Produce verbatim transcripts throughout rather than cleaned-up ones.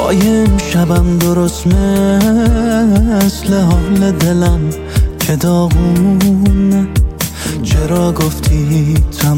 هوای امشبم درست مثل حال دلم که داغونه. چرا گفتی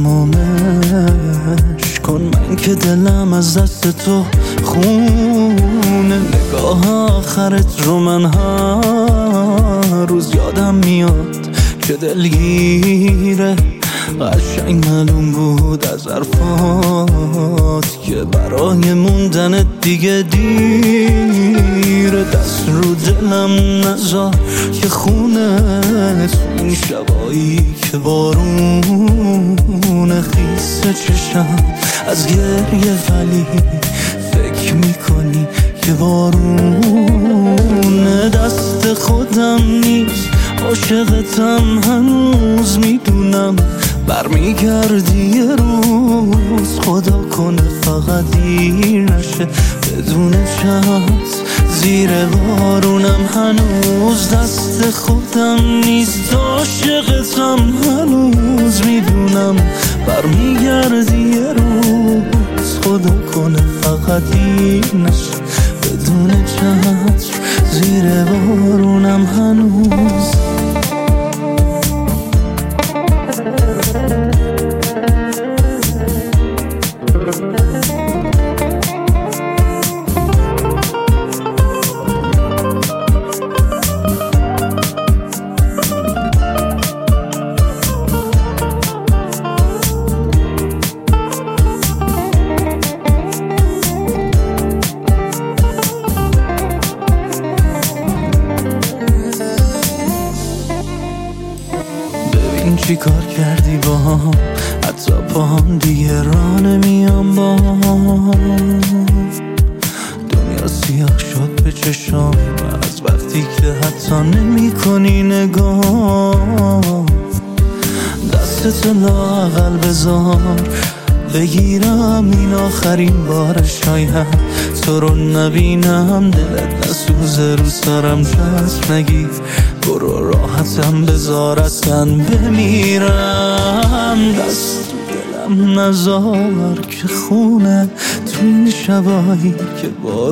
تمامش کن، من که دلم از دست تو خونه. نگاه آخرت رو من هر روز یادم میاد که دلگیره. قشنگ معلوم بود از حرفات که برای موندن دیگه دیره. دست رو دلم نذار که خونه تو این شبایی که بارونه. خیس چشم از گریه ولی فکر میکنی که بارونه. دست خودم نیست عاشقتم هنوز میدونم. برمیگردی یه روز خدا کنه فقط دیر نشه. بدون چت زیر بارونم هنوز. دست خودم نیست عاشقتم هنوز میدونم. برمیگردی یه روز خدا کنه فقط دیر نشه. بدون چت زیر بارونم هنوز. این چی کار کردی با هم، حتی با هم دیگه راه نمیام با هم. دنیا سیاه شد به چشام از وقتی که حتی نمی کنی نگاه. دستت لااقل بذار بگیرم این آخرین بار، شاید تو رو نبینم. دلت نسوزه رو سرم دست نگیر، برو راحتم بذار اصلا بمیرم. دست دلم نذار که خونه تو این شبایی که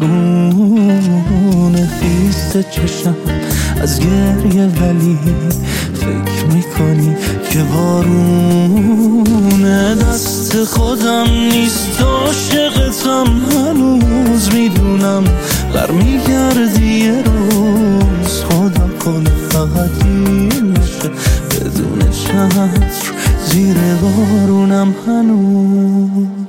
بارونه. خیس چشم از گریه ولی فکر میکنی که بارونه. دست خودم نیست عاشقتم هنوز میدونم. برمیگردی یه روز خدا کنه فقط دیر نشه. بدون چتر زیر بارونم هنوز.